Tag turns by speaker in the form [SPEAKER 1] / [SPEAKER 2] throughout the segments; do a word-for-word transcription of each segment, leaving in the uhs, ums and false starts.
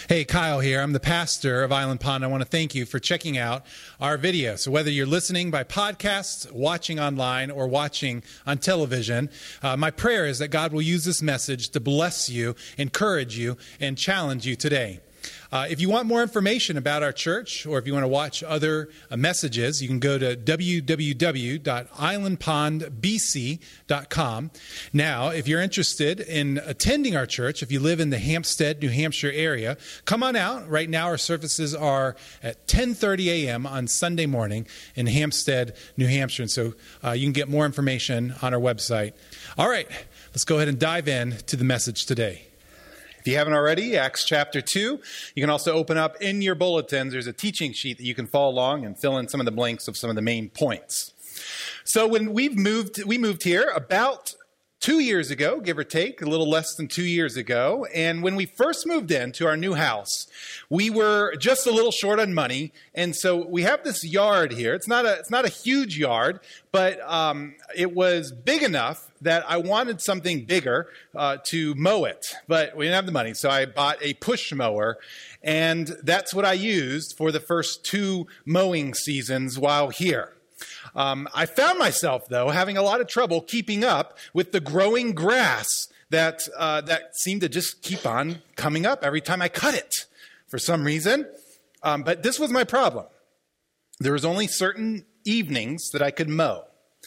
[SPEAKER 1] Hey, Kyle here. I'm the pastor of Island Pond. I want to thank you for checking out our video. So whether you're listening by podcast, watching online, or watching on television, uh, my prayer is that God will use this message to bless you, encourage you, and challenge you today. Uh, if you want more information about our church, or if you want to watch other uh, messages, you can go to w w w dot island pond b c dot com. Now, if you're interested in attending our church, if you live in the Hampstead, New Hampshire area, come on out. Right now, our services are at ten thirty a.m. on Sunday morning in Hampstead, New Hampshire. And so uh, you can get more information on our website. All right, let's go ahead and dive in to the message today. If you haven't already, Acts chapter two. You can also open up in your bulletins. There's a teaching sheet that you can follow along and fill in some of the blanks of some of the main points. So when we've moved, we moved here about two years ago, give or take, a little less than two years ago. And when we first moved into our new house, we were just a little short on money. And so we have this yard here. It's not a, it's not a huge yard, but um, it was big enough that I wanted something bigger uh, to mow it. But we didn't have the money, so I bought a push mower. And that's what I used for the first two mowing seasons while here. Um, I found myself, though, having a lot of trouble keeping up with the growing grass that uh, that seemed to just keep on coming up every time I cut it for some reason. Um, but this was my problem. There was only certain evenings that I could mow.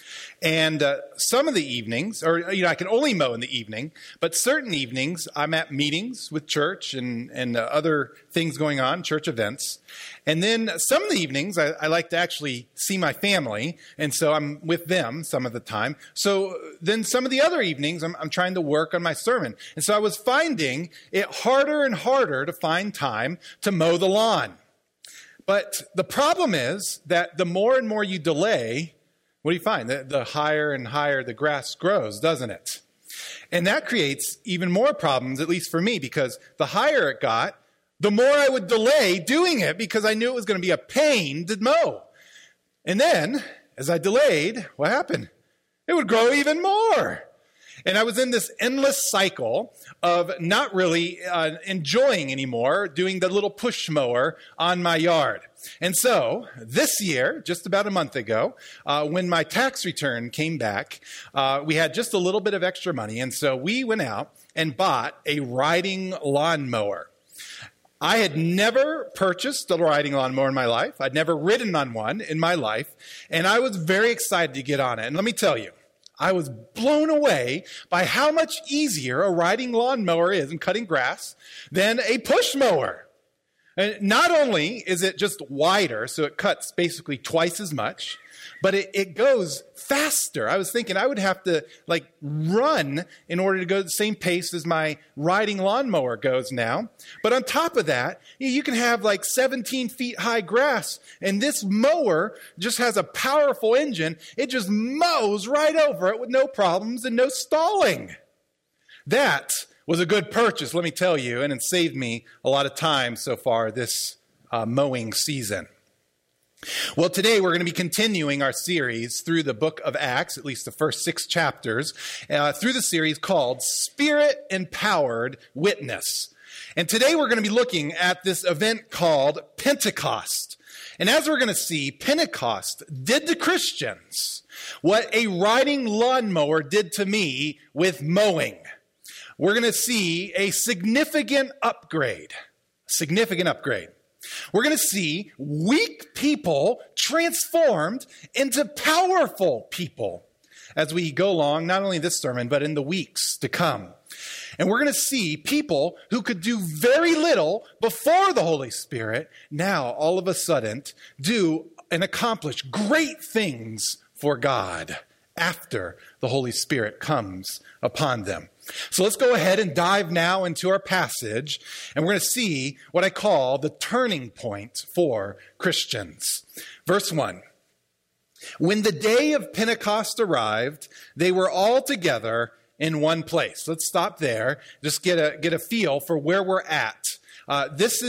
[SPEAKER 1] And uh, some of the evenings, or, you know, I can only mow in the evening, but certain evenings I'm at meetings with church and, and uh, other things going on, church events. And then some of the evenings I, I like to actually see my family, and so I'm with them some of the time. So then some of the other evenings I'm, I'm trying to work on my sermon. And so I was finding it harder and harder to find time to mow the lawn. But the problem is that the more and more you delay, what do you find? The, the higher and higher the grass grows, doesn't it? And that creates even more problems, at least for me, because the higher it got, the more I would delay doing it because I knew it was going to be a pain to mow. And then, as I delayed, what happened? It would grow even more. And I was in this endless cycle of not really uh, enjoying anymore doing the little push mower on my yard. And so this year, just about a month ago, uh, when my tax return came back, uh, we had just a little bit of extra money. And so we went out and bought a riding lawnmower. I had never purchased a riding lawnmower in my life. I'd never ridden on one in my life. And I was very excited to get on it. And let me tell you, I was blown away by how much easier a riding lawnmower is in cutting grass than a push mower. And not only is it just wider, so it cuts basically twice as much, but it, it goes faster. I was thinking I would have to like run in order to go at the same pace as my riding lawnmower goes now. But on top of that, you can have like seventeen feet high grass, and this mower just has a powerful engine. It just mows right over it with no problems and no stalling. That was a good purchase, let me tell you, and it saved me a lot of time so far this uh, mowing season. Well, today we're going to be continuing our series through the book of Acts, at least the first six chapters, uh, through the series called Spirit-Empowered Witness. And today we're going to be looking at this event called Pentecost. And as we're going to see, Pentecost did to Christians what a riding lawnmower did to me with mowing. We're going to see a significant upgrade, significant upgrade. We're going to see weak people transformed into powerful people as we go along, not only this sermon, but in the weeks to come. And we're going to see people who could do very little before the Holy Spirit now all of a sudden do and accomplish great things for God after the Holy Spirit comes upon them. So let's go ahead and dive now into our passage, and we're going to see what I call the turning point for Christians. Verse one, when the day of Pentecost arrived, they were all together in one place. Let's stop there, just get a, get a feel for where we're at. Uh, this is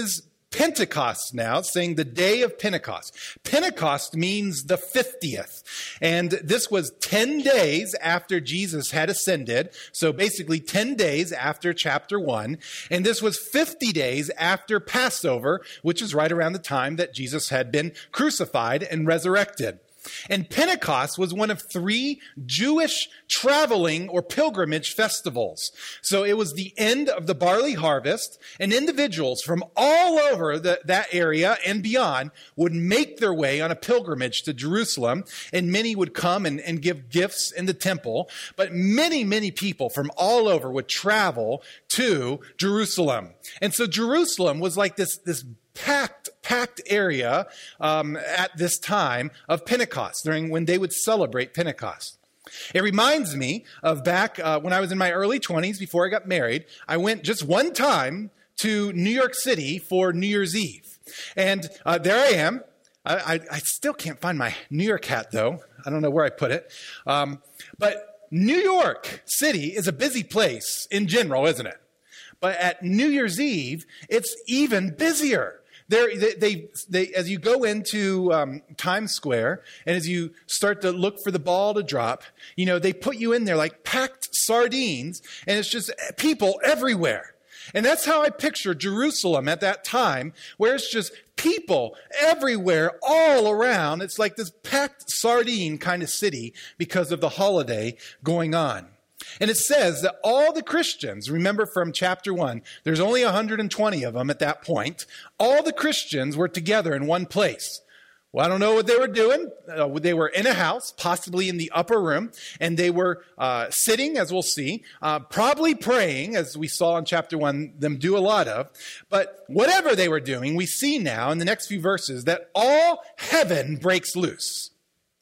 [SPEAKER 1] Pentecost now, saying the day of Pentecost. Pentecost means the fiftieth. And this was ten days after Jesus had ascended. So basically ten days after chapter one. And this was fifty days after Passover, which is right around the time that Jesus had been crucified and resurrected. And Pentecost was one of three Jewish traveling or pilgrimage festivals. So it was the end of the barley harvest, and individuals from all over the, that area and beyond would make their way on a pilgrimage to Jerusalem, and many would come and, and give gifts in the temple. But many, many people from all over would travel to Jerusalem. And so Jerusalem was like this, this packed, packed area um, at this time of Pentecost, during when they would celebrate Pentecost. It reminds me of back uh, when I was in my early twenties, before I got married. I went just one time to New York City for New Year's Eve. And uh, there I am. I, I, I still can't find my New York hat, though. I don't know where I put it. Um, but New York City is a busy place in general, isn't it? But at New Year's Eve, it's even busier. There, they, they, they, as you go into um, Times Square, and as you start to look for the ball to drop, you know, they put you in there like packed sardines, and it's just people everywhere. And that's how I picture Jerusalem at that time, where it's just people everywhere, all around. It's like this packed sardine kind of city because of the holiday going on. And it says that all the Christians, remember from chapter one, there's only one hundred twenty of them at that point. All the Christians were together in one place. Well, I don't know what they were doing. Uh, they were in a house, possibly in the upper room, and they were uh, sitting, as we'll see, uh, probably praying, as we saw in chapter one, them do a lot of. But whatever they were doing, we see now in the next few verses that all heaven breaks loose.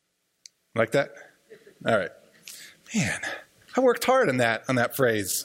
[SPEAKER 1] Like that? All right. Man, I worked hard on that, on that phrase.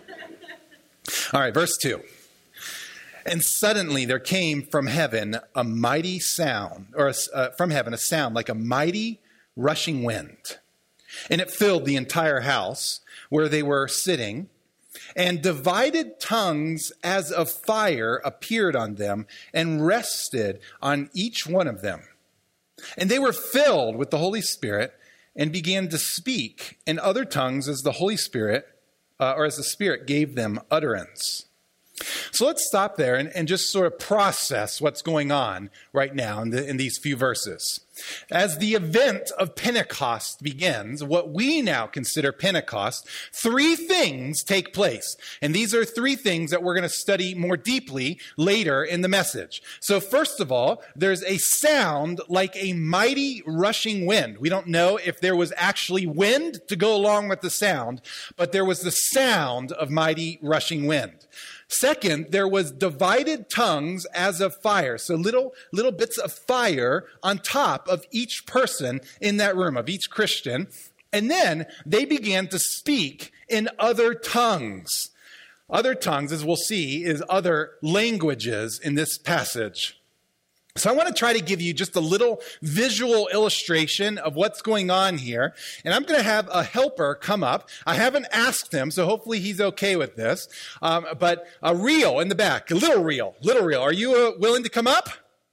[SPEAKER 1] All right, verse two. And suddenly there came from heaven a mighty sound, or a, uh, from heaven a sound like a mighty rushing wind. And it filled the entire house where they were sitting. And divided tongues as of fire appeared on them and rested on each one of them. And they were filled with the Holy Spirit and began to speak in other tongues as the Holy Spirit, uh, or as the Spirit gave them utterance. So let's stop there and, and just sort of process what's going on right now in, the, in these few verses. As the event of Pentecost begins, what we now consider Pentecost, three things take place. And these are three things that we're going to study more deeply later in the message. So first of all, there's a sound like a mighty rushing wind. We don't know if there was actually wind to go along with the sound, but there was the sound of mighty rushing wind. Second, there was divided tongues as of fire. So little, little bits of fire on top of each person in that room, of each Christian. And then they began to speak in other tongues. Other tongues, as we'll see, is other languages in this passage. So I want to try to give you just a little visual illustration of what's going on here. And I'm going to have a helper come up. I haven't asked him, so hopefully he's okay with this. Um, but a reel in the back, a little reel, little reel. Are you uh, willing to come up?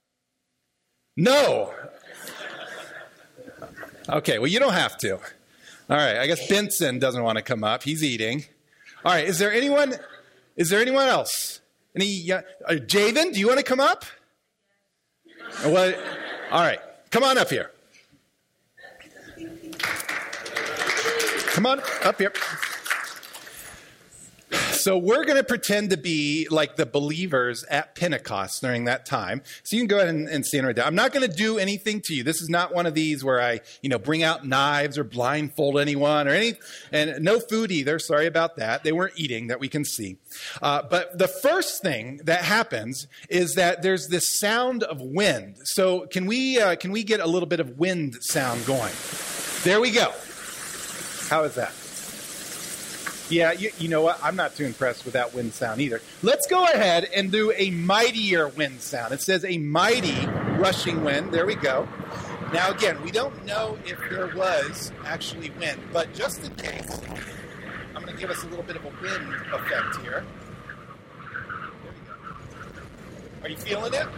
[SPEAKER 1] No. Okay, well, you don't have to. All right, I guess Benson doesn't want to come up. He's eating. All right, is there anyone, is there anyone else? Any, uh, Javen, do you want to come up? Well, all right, come on up here. Come on up here. So we're going to pretend to be like the believers at Pentecost during that time. So you can go ahead and, and stand right down. I'm not going to do anything to you. This is not one of these where I, you know, bring out knives or blindfold anyone or any, and no food either. Sorry about that. They weren't eating that we can see. Uh, but the first thing that happens is that there's this sound of wind. So can we, uh, can we get a little bit of wind sound going? There we go. How is that? Yeah, you, you know what? I'm not too impressed with that wind sound either. Let's go ahead and do a mightier wind sound. It says a mighty rushing wind. There we go. Now, again, we don't know if there was actually wind, but just in case, I'm going to give us a little bit of a wind effect here. There we go.
[SPEAKER 2] Are you feeling it?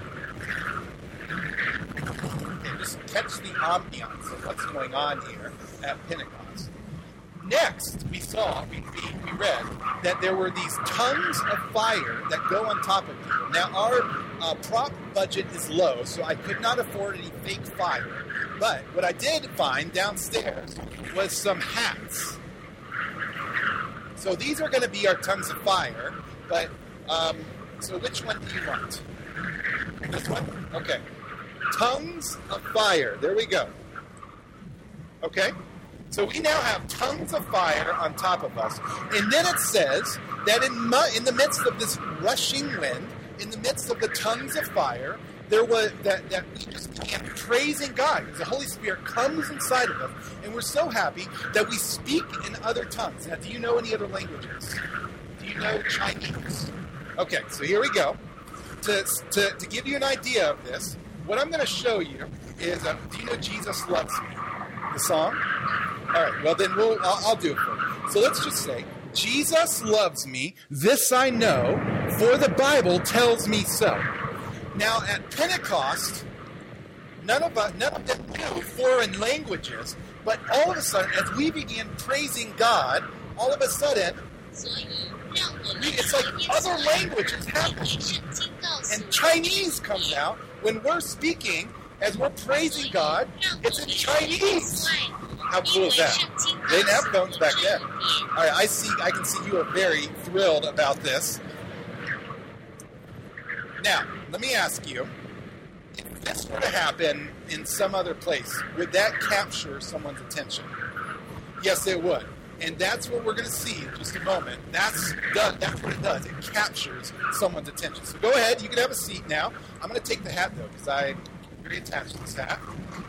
[SPEAKER 2] Okay, just catch the ambiance of what's going on here at Pentecost. Next, we saw, we, we, we read, that there were these tongues of fire that go on top of people. Now, our uh, prop budget is low, so I could not afford any fake fire. But what I did find downstairs was some hats. So these are going to be our tongues of fire, but, um, so which one do you want? This one? Okay. Tongues of fire. There we go. Okay? So we now have tongues of fire on top of us. And then it says that in, mu- in the midst of this rushing wind, in the midst of the tongues of fire, there was that, that we just began praising God because the Holy Spirit comes inside of us, and we're so happy that we speak in other tongues. Now, do you know any other languages? Do you know Chinese? Okay, so here we go. To, to, to give you an idea of this, what I'm going to show you is, uh, do you know Jesus Loves Me? The song? All right, well then we'll, I'll, I'll do it for you. So let's just say, Jesus loves me, this I know, for the Bible tells me so. Now at Pentecost, none of, us, none of them knew foreign languages, but all of a sudden, as we began praising God, all of a sudden, it's like other languages happen. And Chinese comes out when we're speaking, as we're praising God, it's in Chinese. How cool is that? They didn't have phones back then. All right, I see. I can see you are very thrilled about this. Now, let me ask you, if this were to happen in some other place, would that capture someone's attention? Yes, it would. And that's what we're going to see in just a moment. That's, that's what it does. It captures someone's attention. So go ahead. You can have a seat now. I'm going to take the hat, though, because I'm very attached to this hat.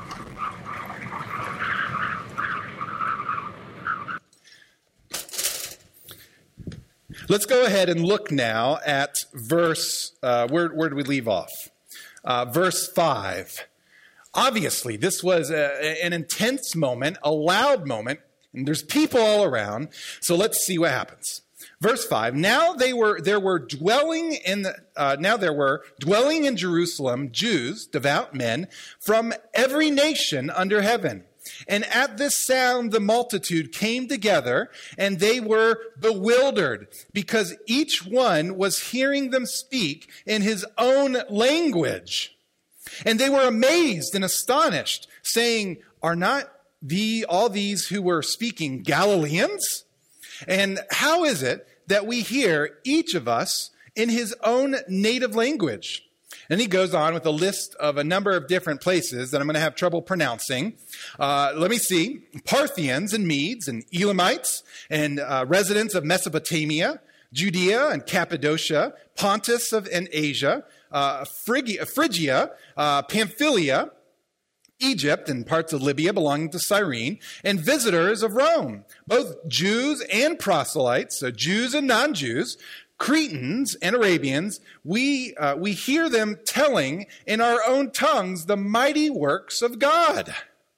[SPEAKER 2] Let's go ahead and look now at verse, uh, where, where did we leave off? Uh, verse five. Obviously, this was a, an intense moment, a loud moment, and there's people all around. So let's see what happens. Verse five. Now they were there were dwelling in the, uh, now there were dwelling in Jerusalem Jews, devout men from every nation under heaven. And at this sound, the multitude came together, and they were bewildered because each one was hearing them speak in his own language. And they were amazed and astonished, saying, "Are not the all these who were speaking Galileans? And how is it that we hear each of us in his own native language?" And he goes on with a list of a number of different places that I'm going to have trouble pronouncing. Uh, let me see. Parthians and Medes and Elamites and uh, residents of Mesopotamia, Judea and Cappadocia, Pontus of, and Asia, uh, Phrygia, Phrygia uh, Pamphylia, Egypt and parts of Libya belonging to Cyrene, and visitors of Rome, both Jews and proselytes, so Jews and non-Jews, Cretans and Arabians. We uh, we hear them telling in our own tongues the mighty works of God.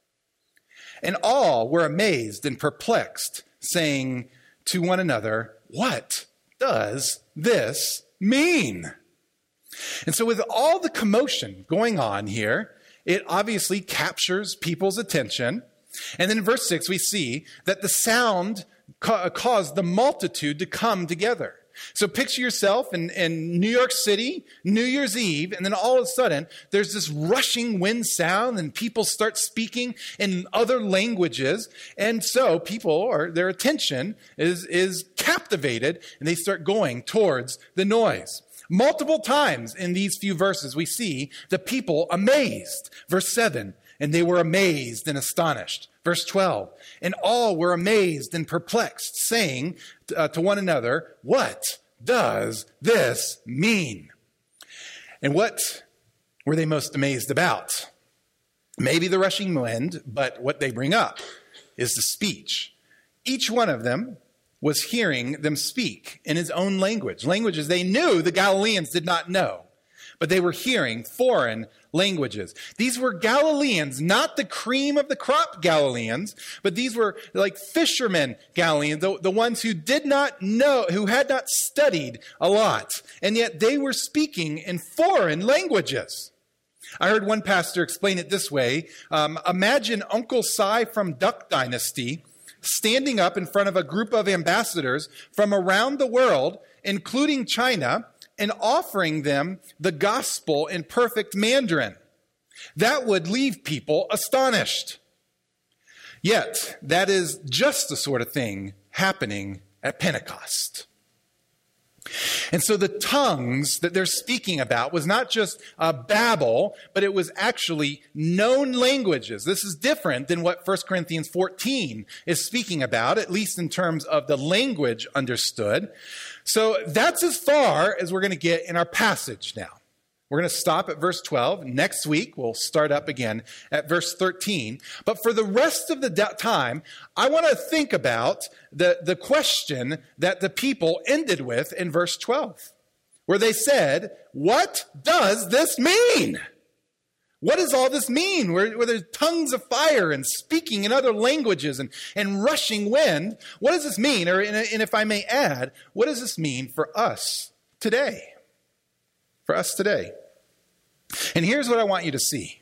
[SPEAKER 2] And all were amazed and perplexed, saying to one another, "What does this mean?" And so with all the commotion going on here, it obviously captures people's attention. And then in verse six, we see that the sound ca- caused the multitude to come together. So picture yourself in, in New York City, New Year's Eve, and then all of a sudden, there's this rushing wind sound, and people start speaking in other languages. And so people, or their attention is, is captivated, and they start going towards the noise. Multiple times in these few verses, we see the people amazed. Verse seven, and they were amazed and astonished. Verse twelve, and all were amazed and perplexed, saying uh, to one another, "What does this mean?" And what were they most amazed about? Maybe the rushing wind, but what they bring up is the speech. Each one of them was hearing them speak in his own language, languages they knew the Galileans did not know. but they were hearing foreign languages. These were Galileans, not the cream of the crop Galileans, but these were like fishermen Galileans, the, the ones who did not know, who had not studied a lot, and yet they were speaking in foreign languages. I heard one pastor explain it this way. Um, imagine Uncle Si from Duck Dynasty standing up in front of a group of ambassadors from around the world, including China, and offering them the gospel in perfect Mandarin. That would leave people astonished. Yet, that is just the sort of thing happening at Pentecost. And so the tongues that they're speaking about was not just a babble, but it was actually known languages. This is different than what First Corinthians fourteen is speaking about, at least in terms of the language understood. So that's as far as we're going to get in our passage now. We're going to stop at verse twelve. Next week, we'll start up again at verse thirteen. But for the rest of the time, I want to think about the, the question that the people ended with in verse twelve, where they said, what does this mean? What does all this mean? Where, where there's tongues of fire and speaking in other languages and, and rushing wind. What does this mean? Or, and if I may add, what does this mean for us today? For us today. And here's what I want you to see.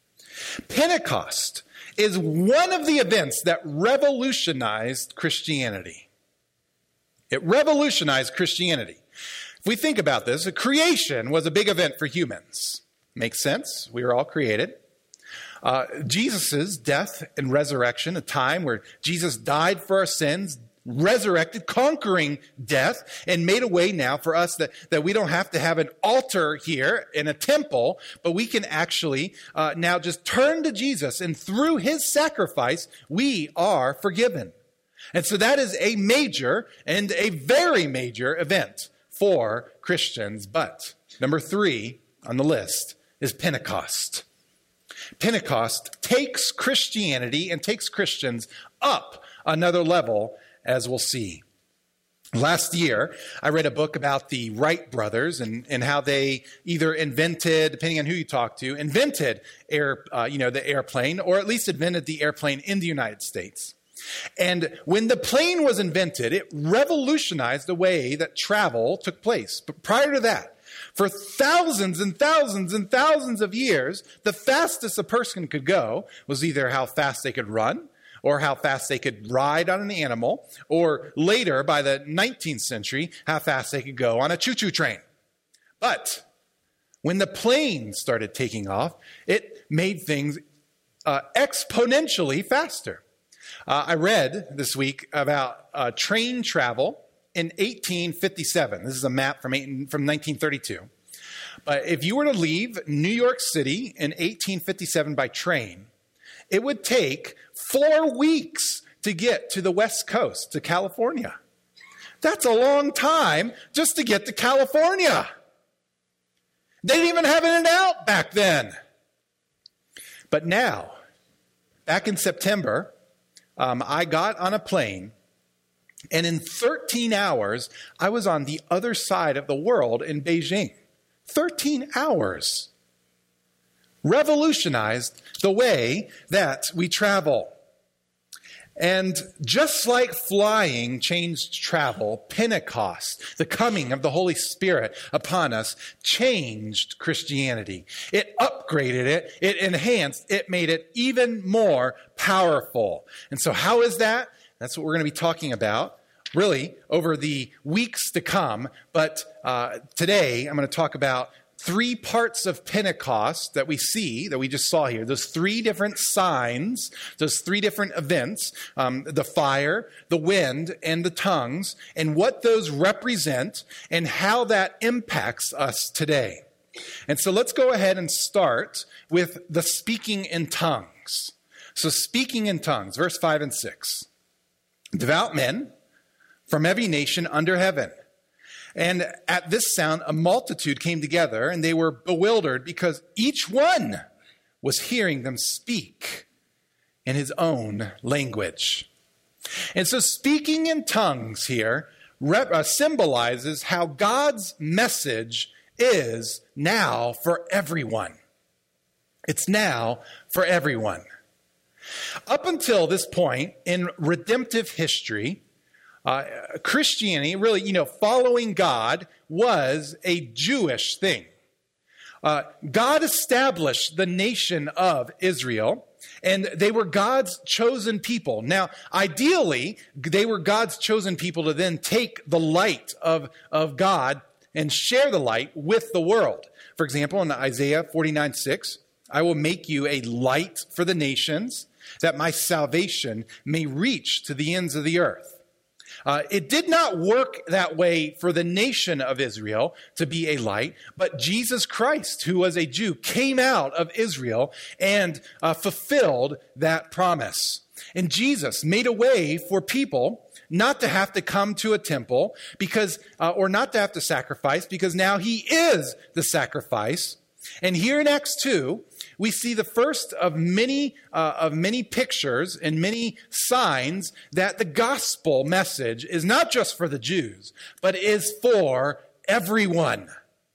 [SPEAKER 2] Pentecost is one of the events that revolutionized Christianity. It revolutionized Christianity. If we think about this, creation was a big event for humans. Makes sense. We were all created. Uh, Jesus' death and resurrection, a time where Jesus died for our sins, resurrected, conquering death, and made a way now for us that, that we don't have to have an altar here in a temple, but we can actually uh, now just turn to Jesus, and through his sacrifice, we are forgiven. And so that is a major and a very major event for Christians. But number three on the list is Pentecost. Pentecost takes Christianity and takes Christians up another level, as we'll see. Last year, I read a book about the Wright brothers and, and how they either invented, depending on who you talk to, invented air, uh, you know, the airplane, or at least invented the airplane in the United States. And when the plane was invented, it revolutionized the way that travel took place. But prior to that, for thousands and thousands and thousands of years, the fastest a person could go was either how fast they could run, or how fast they could ride on an animal, or later, by the nineteenth century, how fast they could go on a choo-choo train. But when the plane started taking off, it made things uh, exponentially faster. Uh, I read this week about uh, train travel in eighteen fifty-seven. This is a map from, eight, from nineteen thirty-two. But if you were to leave New York City in eighteen fifty-seven by train, it would take four weeks to get to the West Coast, to California. That's a long time just to get to California. They didn't even have an out back then. But now, back in September, um, I got on a plane, and in thirteen hours, I was on the other side of the world in Beijing. thirteen hours. Revolutionized the way that we travel. And just like flying changed travel, Pentecost, the coming of the Holy Spirit upon us, changed Christianity. It upgraded it, it enhanced, it made it even more powerful. And so how is that? That's what we're going to be talking about, really, over the weeks to come. But uh, today, I'm going to talk about three parts of Pentecost that we see, that we just saw here. Those three different signs, those three different events, um, the fire, the wind, and the tongues, and what those represent and how that impacts us today. And so let's go ahead and start with the speaking in tongues. So speaking in tongues, verse five and six. Devout men from every nation under heaven. And at this sound, a multitude came together, and they were bewildered because each one was hearing them speak in his own language. And so speaking in tongues here rep- uh, symbolizes how God's message is now for everyone. It's now for everyone. Up until this point in redemptive history, uh, Christianity, really, you know, following God was a Jewish thing. Uh, God established the nation of Israel, and they were God's chosen people. Now, ideally, they were God's chosen people to then take the light of, of God and share the light with the world. For example, in Isaiah forty-nine six, I will make you a light for the nations, that my salvation may reach to the ends of the earth. Uh, it did not work that way for the nation of Israel to be a light, but Jesus Christ, who was a Jew, came out of Israel and uh, fulfilled that promise. And Jesus made a way for people not to have to come to a temple because, uh, or not to have to sacrifice, because now he is the sacrifice. And here in Acts two, we see the first of many uh, of many pictures and many signs that the gospel message is not just for the Jews, but is for everyone.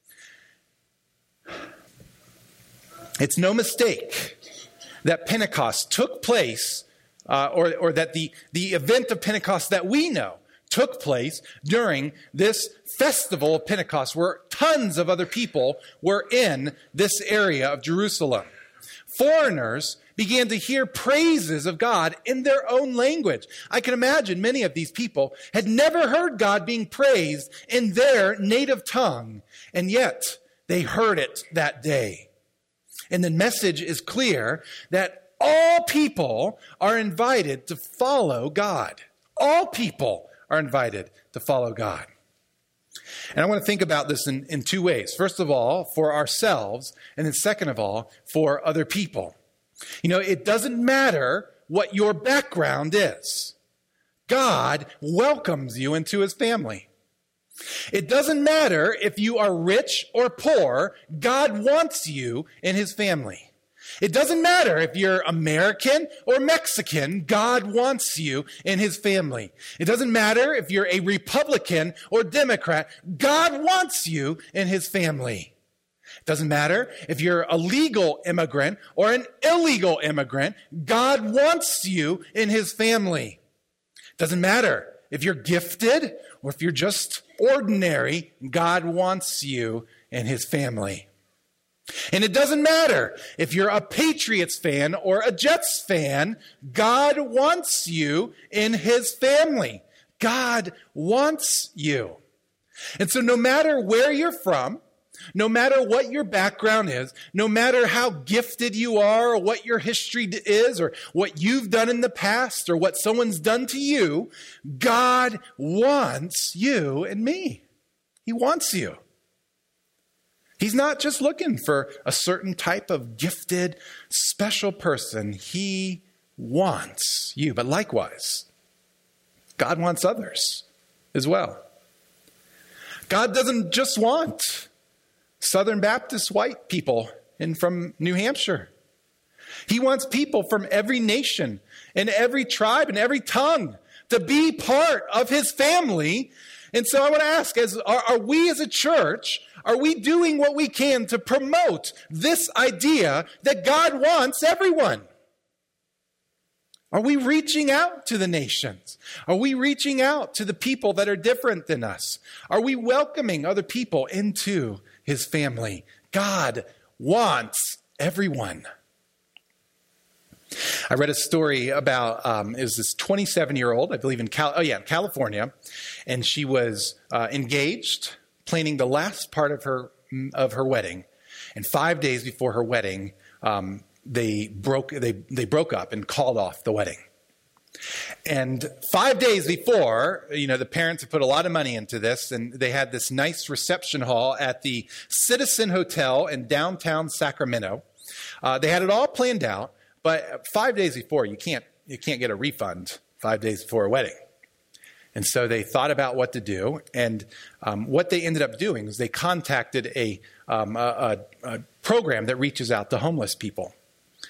[SPEAKER 2] It's no mistake that Pentecost took place, uh, or, or that the, the event of Pentecost that we know took place during this festival of Pentecost, where tons of other people were in this area of Jerusalem. Foreigners began to hear praises of God in their own language. I can imagine many of these people had never heard God being praised in their native tongue, and yet they heard it that day. And the message is clear that all people are invited to follow God. All people are invited to follow God. And I want to think about this in, in two ways. First of all, for ourselves, and then second of all, for other people. You know, it doesn't matter what your background is. God welcomes you into his family. It doesn't matter if you are rich or poor, God wants you in his family. It doesn't matter if you're American or Mexican, God wants you in his family. It doesn't matter if you're a Republican or Democrat, God wants you in his family. It doesn't matter if you're a legal immigrant or an illegal immigrant, God wants you in his family. It doesn't matter if you're gifted or if you're just ordinary, God wants you in his family. And it doesn't matter if you're a Patriots fan or a Jets fan, God wants you in his family. God wants you. And so no matter where you're from, no matter what your background is, no matter how gifted you are or what your history is or what you've done in the past or what someone's done to you, God wants you and me. He wants you. He's not just looking for a certain type of gifted, special person. He wants you. But likewise, God wants others as well. God doesn't just want Southern Baptist white people in from New Hampshire. He wants people from every nation and every tribe and every tongue to be part of his family. And so I want to ask, as are, are we as a church, are we doing what we can to promote this idea that God wants everyone? Are we reaching out to the nations? Are we reaching out to the people that are different than us? Are we welcoming other people into his family? God wants everyone. I read a story about, um, it was this twenty-seven-year-old, I believe in Cal- oh yeah, California, and she was uh, engaged, planning the last part of her of her wedding, and five days before her wedding, um, they broke they they broke up and called off the wedding. And five days before, you know, the parents had put a lot of money into this, and they had this nice reception hall at the Citizen Hotel in downtown Sacramento. Uh, they had it all planned out, but five days before, you can't you can't get a refund five days before a wedding. And so they thought about what to do, and um, what they ended up doing is they contacted a, um, a, a, a program that reaches out to homeless people.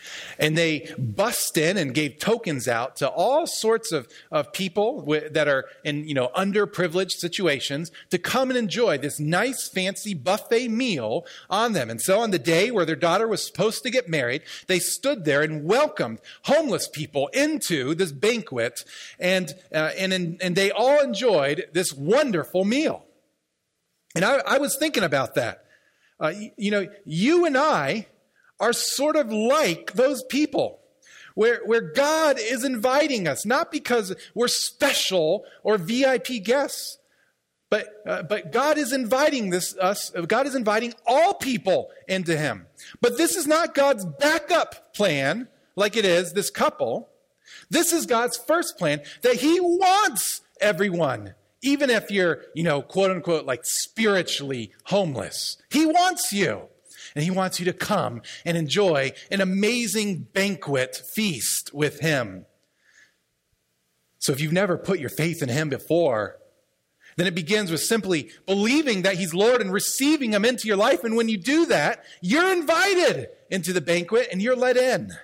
[SPEAKER 2] And they bust in and gave tokens out to all sorts of, of people w- that are in, you know, underprivileged situations to come and enjoy this nice, fancy buffet meal on them. And so on the day where their daughter was supposed to get married, they stood there and welcomed homeless people into this banquet. And, uh, and, in, and they all enjoyed this wonderful meal. And I, I was thinking about that. Uh, you, you know, you and I are sort of like those people where, where God is inviting us, not because we're special or V I P guests, but, uh, but God is inviting this, us, God is inviting all people into him. But this is not God's backup plan like it is this couple. This is God's first plan, that he wants everyone, even if you're, you know, quote unquote, like spiritually homeless. He wants you. And he wants you to come and enjoy an amazing banquet feast with him. So if you've never put your faith in him before, then it begins with simply believing that he's Lord and receiving him into your life. And when you do that, you're invited into the banquet and you're let in.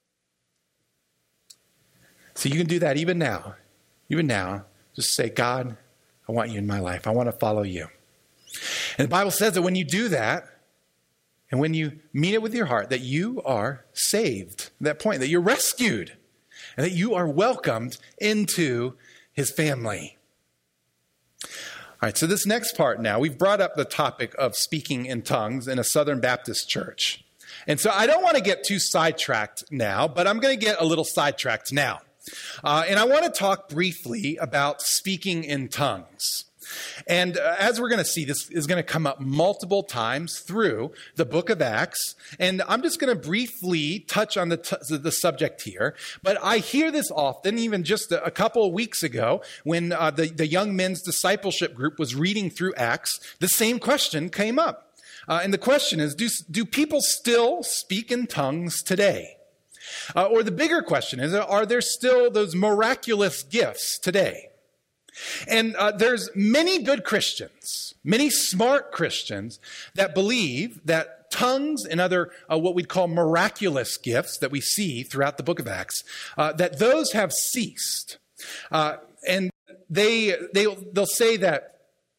[SPEAKER 2] So you can do that even now. Even now, just say, God, I want you in my life. I want to follow you. And the Bible says that when you do that, and when you mean it with your heart, that you are saved, that point, that you're rescued, and that you are welcomed into his family. All right, so this next part now, we've brought up the topic of speaking in tongues in a Southern Baptist church. And so I don't want to get too sidetracked now, but I'm going to get a little sidetracked now. Uh, and I want to talk briefly about speaking in tongues. And uh, as we're going to see, this is going to come up multiple times through the book of Acts. And I'm just going to briefly touch on the, t- the subject here. But I hear this often, even just a, a couple of weeks ago, when uh, the, the young men's discipleship group was reading through Acts, the same question came up. Uh, and the question is, do, do people still speak in tongues today? Uh, or the bigger question is, are there still those miraculous gifts today? And uh, there's many good Christians, many smart Christians that believe that tongues and other uh, what we'd call miraculous gifts that we see throughout the book of Acts, uh, that those have ceased. Uh, and they, they, they'll say that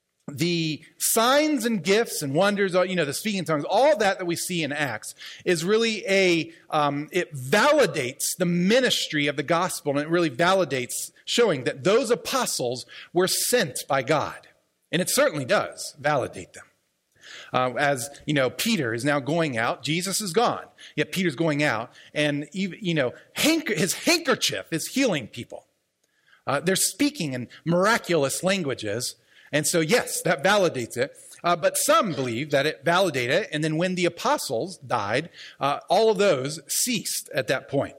[SPEAKER 2] the signs and gifts and wonders, you know, the speaking in tongues, all that that we see in Acts is really a, um, it validates the ministry of the gospel, and it really validates showing that those apostles were sent by God. And it certainly does validate them. Uh, as, you know, Peter is now going out, Jesus is gone, yet Peter's going out, and, even, you know, hank- his handkerchief is healing people. Uh, they're speaking in miraculous languages. And so, yes, that validates it. Uh, but some believe that it validated it. And then when the apostles died, uh, all of those ceased at that point.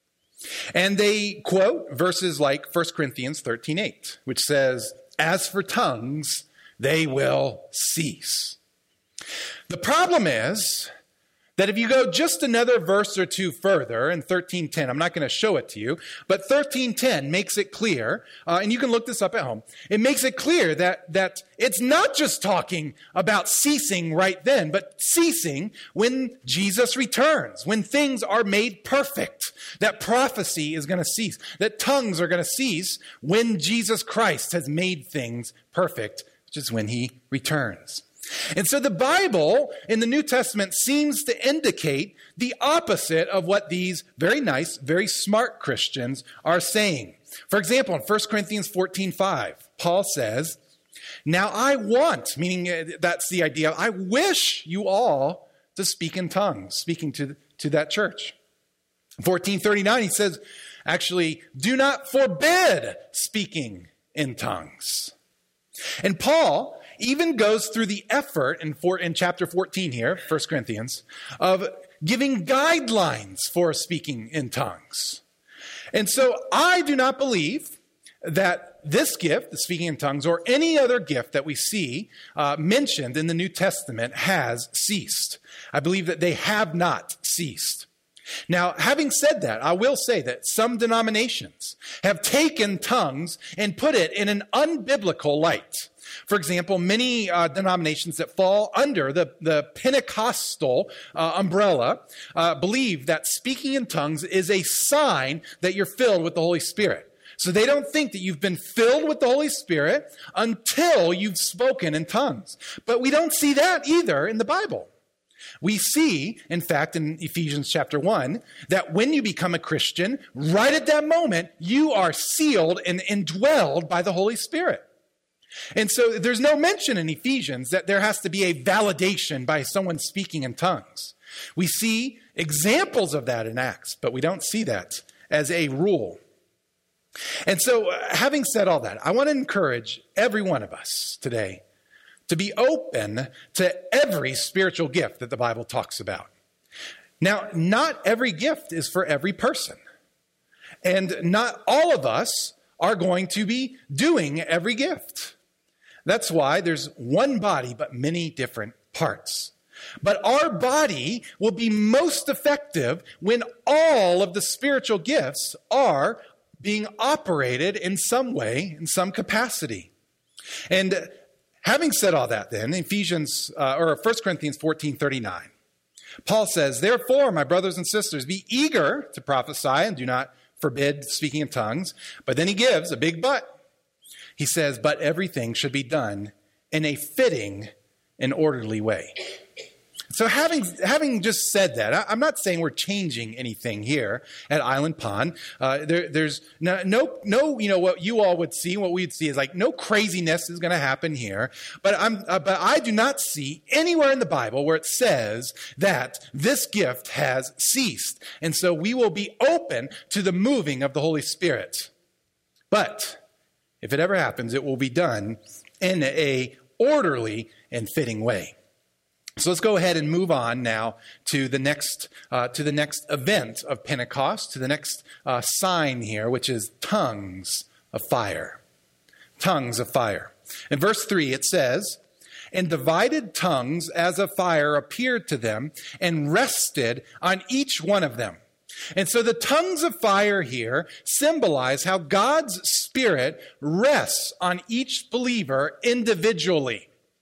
[SPEAKER 2] And they quote verses like First Corinthians thirteen eight, which says, "As for tongues, they will cease." The problem is that if you go just another verse or two further in thirteen ten, I'm not going to show it to you, but thirteen ten makes it clear, uh, and you can look this up at home. It makes it clear that, that it's not just talking about ceasing right then, but ceasing when Jesus returns, when things are made perfect. That prophecy is going to cease, that tongues are going to cease when Jesus Christ has made things perfect, which is when he returns. And so the Bible in the New Testament seems to indicate the opposite of what these very nice, very smart Christians are saying. For example, in First Corinthians fourteen five, Paul says, "Now I want," meaning that's the idea, I wish you all to speak in tongues, speaking to, to that church. fourteen thirty-nine, he says, actually, "Do not forbid speaking in tongues." And Paul even goes through the effort in, four, in chapter fourteen here, First Corinthians, of giving guidelines for speaking in tongues. And so I do not believe that this gift, the speaking in tongues, or any other gift that we see uh, mentioned in the New Testament has ceased. I believe that they have not ceased. Now, having said that, I will say that some denominations have taken tongues and put it in an unbiblical light. For example, many uh, denominations that fall under the, the Pentecostal uh, umbrella uh, believe that speaking in tongues is a sign that you're filled with the Holy Spirit. So they don't think that you've been filled with the Holy Spirit until you've spoken in tongues. But we don't see that either in the Bible. We see, in fact, in Ephesians chapter one, that when you become a Christian, right at that moment, you are sealed and indwelled by the Holy Spirit. And so there's no mention in Ephesians that there has to be a validation by someone speaking in tongues. We see examples of that in Acts, but we don't see that as a rule. And so, uh, having said all that, I want to encourage every one of us today to be open to every spiritual gift that the Bible talks about. Now, not every gift is for every person. And not all of us are going to be doing every gift. That's why there's one body, but many different parts. But our body will be most effective when all of the spiritual gifts are being operated in some way, in some capacity. And having said all that then, Ephesians, uh, or First Corinthians fourteen thirty-nine, Paul says, "Therefore, my brothers and sisters, be eager to prophesy and do not forbid speaking in tongues." But then he gives a big but. He says, "But everything should be done in a fitting and orderly way." So having having just said that, I, I'm not saying we're changing anything here at Island Pond. Uh, there, there's no, no, no, you know, what you all would see, what we'd see is like no craziness is going to happen here. But I'm, uh, but I do not see anywhere in the Bible where it says that this gift has ceased. And so we will be open to the moving of the Holy Spirit. But if it ever happens, it will be done in a orderly and fitting way. So let's go ahead and move on now to the next uh, to the next event of Pentecost, to the next uh, sign here, which is tongues of fire. Tongues of fire. In verse three, it says, "And divided tongues as of fire appeared to them and rested on each one of them." And so the tongues of fire here symbolize how God's Spirit rests on each believer individually.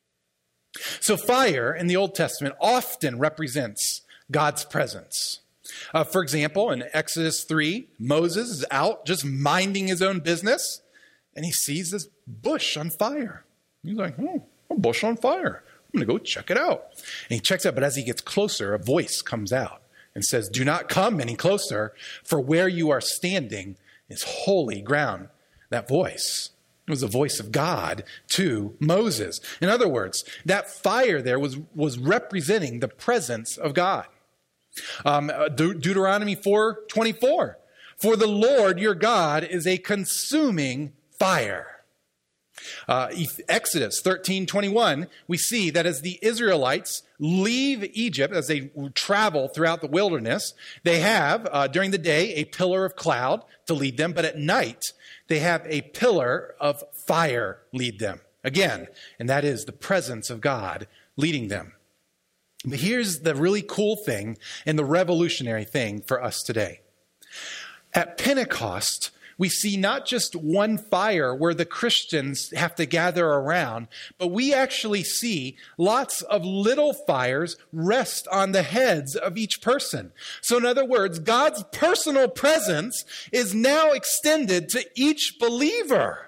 [SPEAKER 2] So fire in the Old Testament often represents God's presence. Uh, for example, in Exodus three, Moses is out just minding his own business, and he sees this bush on fire. He's like, hmm, a bush on fire. I'm going to go check it out. And he checks it out, but as he gets closer, a voice comes out and says, "Do not come any closer, for where you are standing is holy ground." That voice, it was the voice of God to Moses. In other words, that fire there was, was representing the presence of God. Um, De- Deuteronomy four twenty-four, "For the Lord your God is a consuming fire." Uh, Exodus thirteen twenty-one, we see that as the Israelites leave Egypt, as they travel throughout the wilderness, they have, uh, during the day, a pillar of cloud to lead them, but at night, they have a pillar of fire lead them. Again, and that is the presence of God leading them. But here's the really cool thing and the revolutionary thing for us today. At Pentecost, we see not just one fire where the Christians have to gather around, but we actually see lots of little fires rest on the heads of each person. So in other words, God's personal presence is now extended to each believer.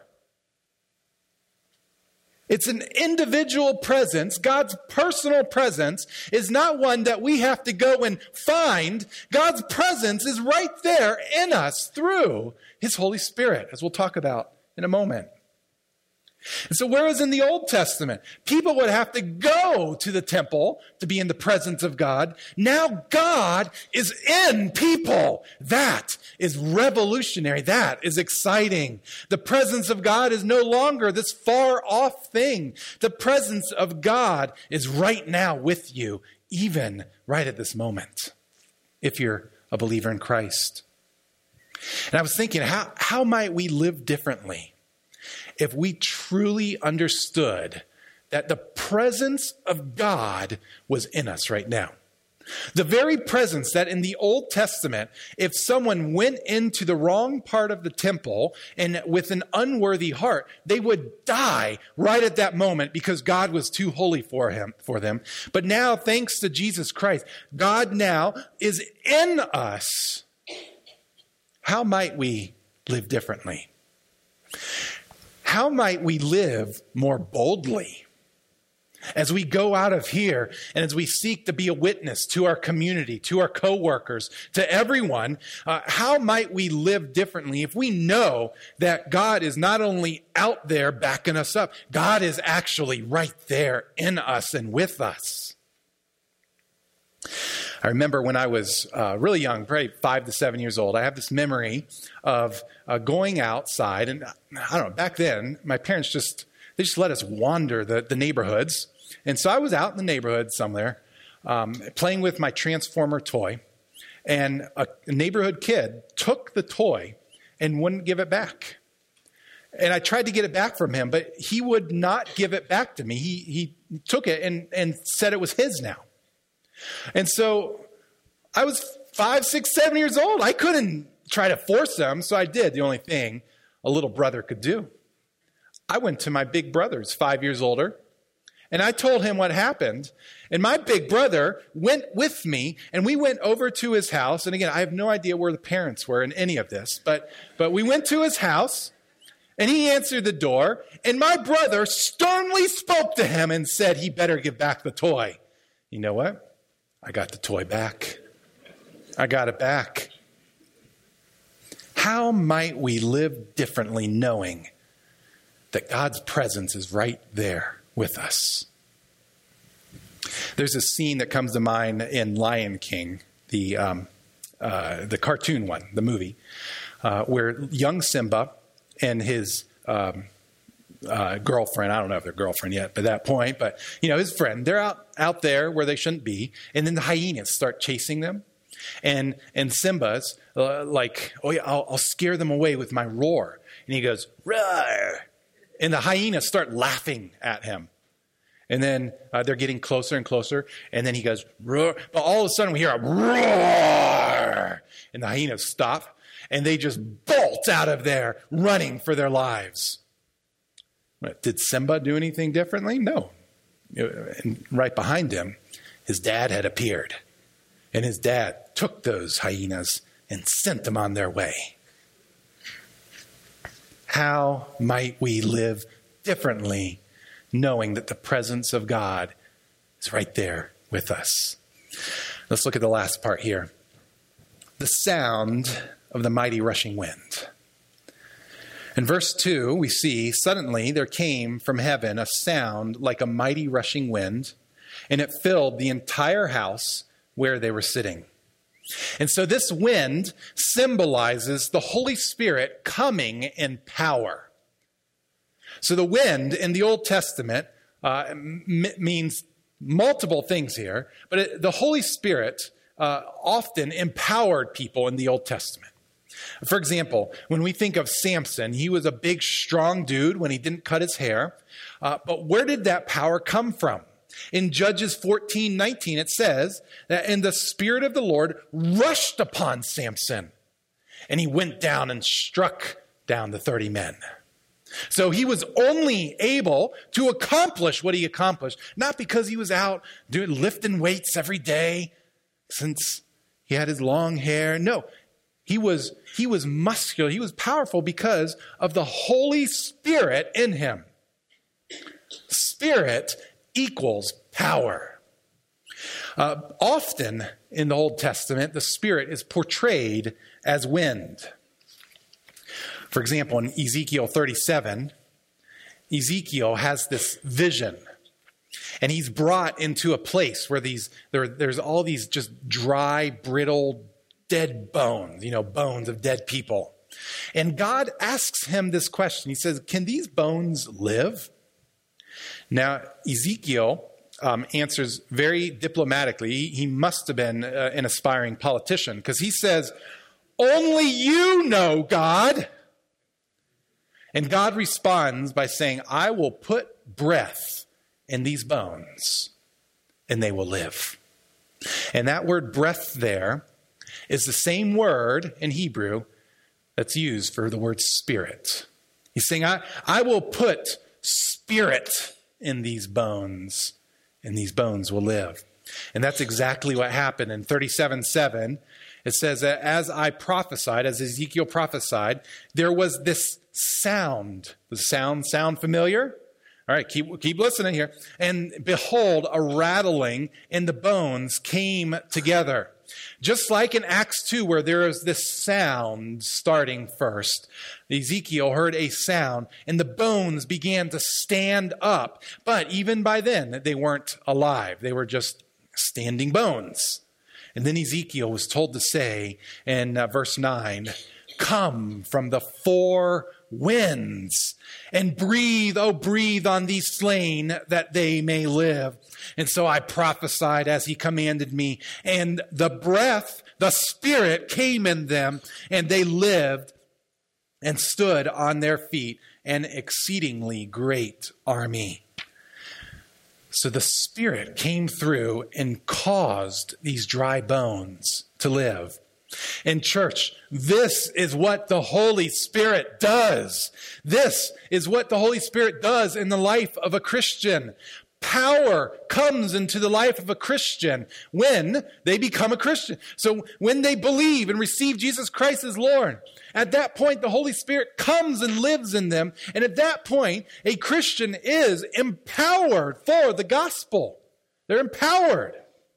[SPEAKER 2] It's an individual presence. God's personal presence is not one that we have to go and find. God's presence is right there in us through His Holy Spirit, as we'll talk about in a moment. And so whereas in the Old Testament, people would have to go to the temple to be in the presence of God, now God is in people. That is revolutionary. That is exciting. The presence of God is no longer this far off thing. The presence of God is right now with you, even right at this moment, if you're a believer in Christ. And I was thinking, how, how might we live differently if we truly understood that the presence of God was in us right now? The very presence that in the Old Testament, if someone went into the wrong part of the temple and with an unworthy heart, they would die right at that moment because God was too holy for him, for them. But now, thanks to Jesus Christ, God now is in us. How might we live differently? How might we live more boldly? As we go out of here and as we seek to be a witness to our community, to our coworkers, to everyone, uh, how might we live differently if we know that God is not only out there backing us up, God is actually right there in us and with us? I remember when I was uh, really young, probably five to seven years old, I have this memory of uh, going outside. And I don't know, back then, my parents just, they just let us wander the, the neighborhoods. And so I was out in the neighborhood somewhere um, playing with my Transformer toy. And a neighborhood kid took the toy and wouldn't give it back. And I tried to get it back from him, but he would not give it back to me. He, he took it and, and said it was his now. And so I was five, six, seven years old. I couldn't try to force him, so I did the only thing a little brother could do. I went to my big brother, who's five years older, and I told him what happened. And my big brother went with me, and we went over to his house. And again, I have no idea where the parents were in any of this, but, but we went to his house, and he answered the door, and my brother sternly spoke to him and said he better give back the toy. You know what? I got the toy back. I got it back. How might we live differently knowing that God's presence is right there with us? There's a scene that comes to mind in Lion King, the um, uh, the cartoon one, the movie, uh, where young Simba and his um, uh, girlfriend, I don't know if they're girlfriend yet by that point, but you know, his friend, they're out, out there where they shouldn't be. And then the hyenas start chasing them. And, and Simba's uh, like, oh yeah, I'll, I'll scare them away with my roar. And he goes, roar. And the hyenas start laughing at him. And then uh, they're getting closer and closer. And then he goes, roar. But all of a sudden we hear a roar. And the hyenas stop. And they just bolt out of there running for their lives. Did Simba do anything differently? No. And right behind him, his dad had appeared. And his dad took those hyenas and sent them on their way. How might we live differently knowing that the presence of God is right there with us? Let's look at the last part here. The sound of the mighty rushing wind. In verse two, we see, suddenly there came from heaven a sound like a mighty rushing wind, and it filled the entire house where they were sitting. And so this wind symbolizes the Holy Spirit coming in power. So the wind in the Old Testament uh, m- means multiple things here, but it, the Holy Spirit uh, often empowered people in the Old Testament. For example, when we think of Samson, he was a big, strong dude when he didn't cut his hair. Uh, but where did that power come from? In Judges fourteen nineteen, it says that, and the Spirit of the Lord rushed upon Samson, and he went down and struck down the thirty men. So he was only able to accomplish what he accomplished, not because he was out doing lifting weights every day since he had his long hair. No. He was, he was muscular. He was powerful because of the Holy Spirit in him. Spirit equals power. Uh, often in the Old Testament, the Spirit is portrayed as wind. For example, in Ezekiel thirty-seven, Ezekiel has this vision. And he's brought into a place where these there, there's all these just dry, brittle, dead bones, you know, bones of dead people. And God asks him this question. He says, can these bones live? Now, Ezekiel um, answers very diplomatically. He, he must have been uh, an aspiring politician because he says, only you know, God. And God responds by saying, I will put breath in these bones and they will live. And that word breath there is the same word in Hebrew that's used for the word spirit. He's saying, I, I will put spirit in these bones, and these bones will live. And that's exactly what happened in thirty-seven seven. It says that as I prophesied, as Ezekiel prophesied, there was this sound. The sound sound familiar? All right, keep, keep listening here. And behold, a rattling, and the bones came together. Just like in Acts two, where there is this sound starting first. Ezekiel heard a sound, and the bones began to stand up. But even by then, they weren't alive. They were just standing bones. And then Ezekiel was told to say in uh, verse nine, come from the four winds and breathe, oh, breathe on these slain that they may live. And so I prophesied as he commanded me, and the breath, the spirit came in them, and they lived and stood on their feet, an exceedingly great army. So the Spirit came through and caused these dry bones to live. And church, this is what the Holy Spirit does. This is what the Holy Spirit does in the life of a Christian. Power comes into the life of a Christian when they become a Christian. So when they believe and receive Jesus Christ as Lord, at that point, the Holy Spirit comes and lives in them. And at that point, a Christian is empowered for the gospel. They're empowered.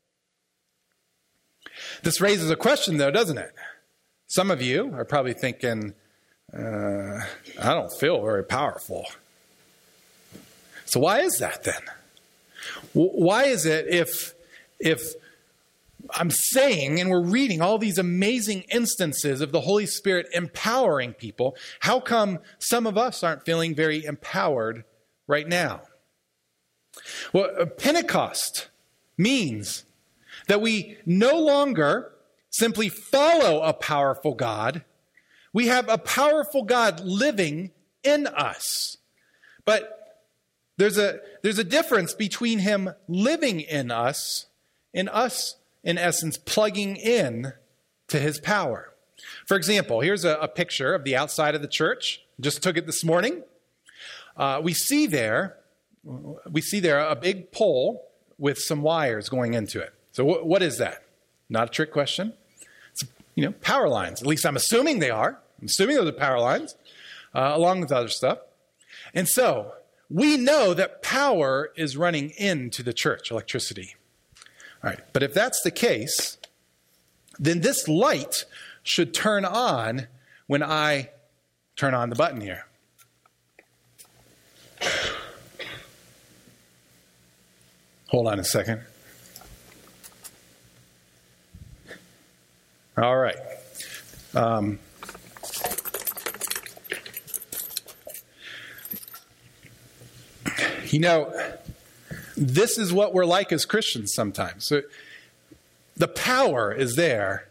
[SPEAKER 2] This raises a question, though, doesn't it? Some of you are probably thinking, uh, I don't feel very powerful. So why is that then? Why is it if, if I'm saying and we're reading all these amazing instances of the Holy Spirit empowering people, how come some of us aren't feeling very empowered right now? Well, Pentecost means that we no longer simply follow a powerful God. We have a powerful God living in us. But there's a, there's a difference between him living in us and us, in essence, plugging in to his power. For example, here's a, a picture of the outside of the church. Just took it this morning. Uh, we see there, we see there a big pole with some wires going into it. So wh- what is that? Not a trick question. It's, you know, power lines. At least I'm assuming they are. I'm assuming those are power lines, uh, along with other stuff. And so we know that power is running into the church, electricity. All right, but if that's the case, then this light should turn on when I turn on the button here. Hold on a second. All right. Um, you know, this is what we're like as Christians sometimes. So the power is there,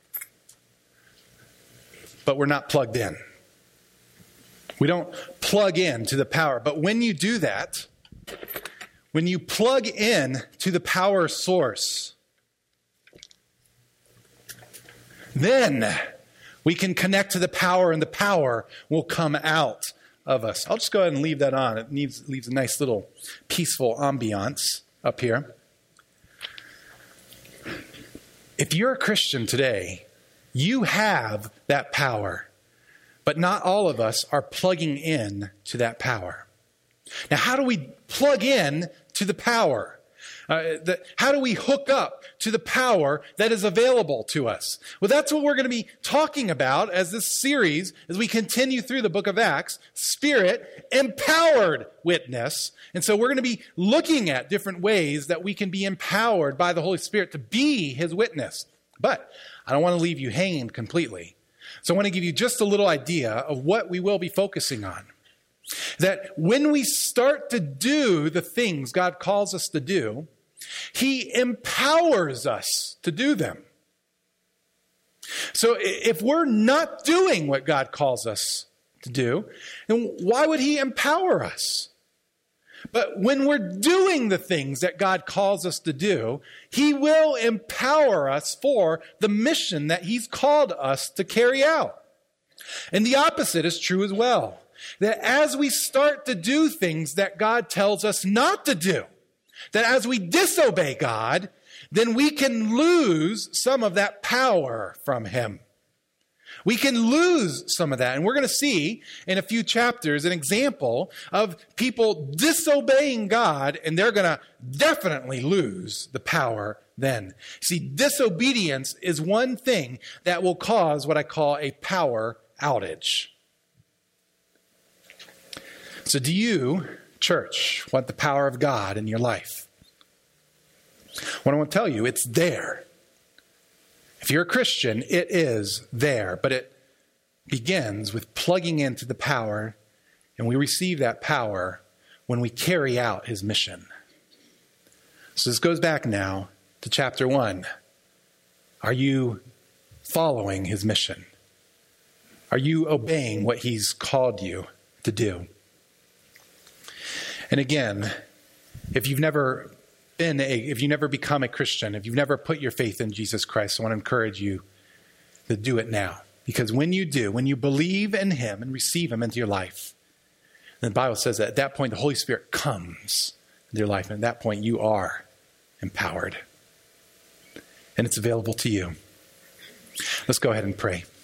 [SPEAKER 2] but we're not plugged in. We don't plug in to the power. But when you do that, when you plug in to the power source, then we can connect to the power, and the power will come out of us. I'll just go ahead and leave that on. It needs, leaves a nice little peaceful ambiance up here. If you're a Christian today, you have that power, but not all of us are plugging in to that power. Now, how do we plug in to the power? Uh, the, how do we hook up to the power that is available to us? Well, that's what we're going to be talking about as this series, as we continue through the book of Acts, Spirit empowered witness. And so we're going to be looking at different ways that we can be empowered by the Holy Spirit to be his witness. But I don't want to leave you hanging completely. So I want to give you just a little idea of what we will be focusing on. That when we start to do the things God calls us to do, he empowers us to do them. So if we're not doing what God calls us to do, then why would he empower us? But when we're doing the things that God calls us to do, he will empower us for the mission that he's called us to carry out. And the opposite is true as well. That as we start to do things that God tells us not to do, that as we disobey God, then we can lose some of that power from him. We can lose some of that. And we're going to see in a few chapters an example of people disobeying God, and they're going to definitely lose the power then. See, disobedience is one thing that will cause what I call a power outage. So do you, church, want the power of God in your life? What I want to tell you, it's there. If you're a Christian, it is there, but it begins with plugging into the power, and we receive that power when we carry out his mission. So this goes back now to chapter one. Are you following his mission? Are you obeying what he's called you to do? And again, if you've never been a, if you never become a Christian, if you've never put your faith in Jesus Christ, I want to encourage you to do it now. Because when you do, when you believe in him and receive him into your life, the Bible says that at that point the Holy Spirit comes into your life, and at that point you are empowered. And it's available to you. Let's go ahead and pray.